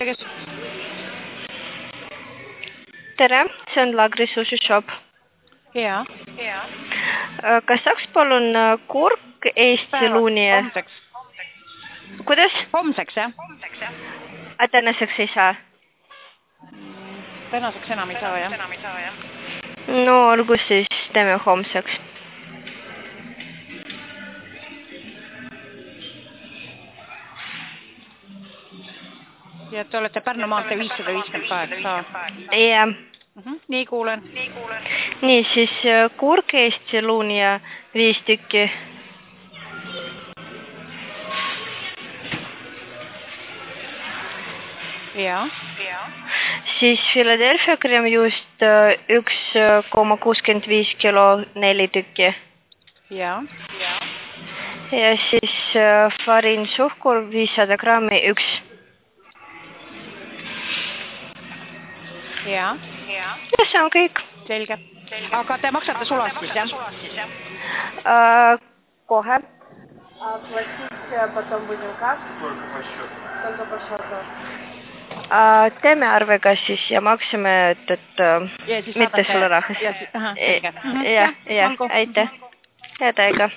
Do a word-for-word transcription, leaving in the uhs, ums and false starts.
Kes... Tere, see on Lagri Sushi Shop. Jaa. Kas saaks palun kurk Eesti luuni? Homseks. Kuidas? Homseks, jah? A tänaseks ei saa? Tänaseks enam ei saa, jah? No olgu siis, teeme homseks. Ja te olete Pärnu maantee viissada viiskümmend kaheksa. Jah. Uh-huh. Nii kuulen. Nii, siis kurk Eesti luuni ja viis tükki. Jaa. Siis Philadelphia kreemjuust üks koma kuuskümmend viis kilo neli tükki. Jaa. Ja siis fariin suhkur viissada grammi üks. Jaa. Ja see on kõik. Selge. Aga te maksate sulastis, jah? Uh, kohe. Потом будем как? Только по счету. Uh, teeme arvega siis ja maksime, et, et uh, mitte sulle rahas. Ja, aha, selge. Ja, ja, aitäh. Head aega.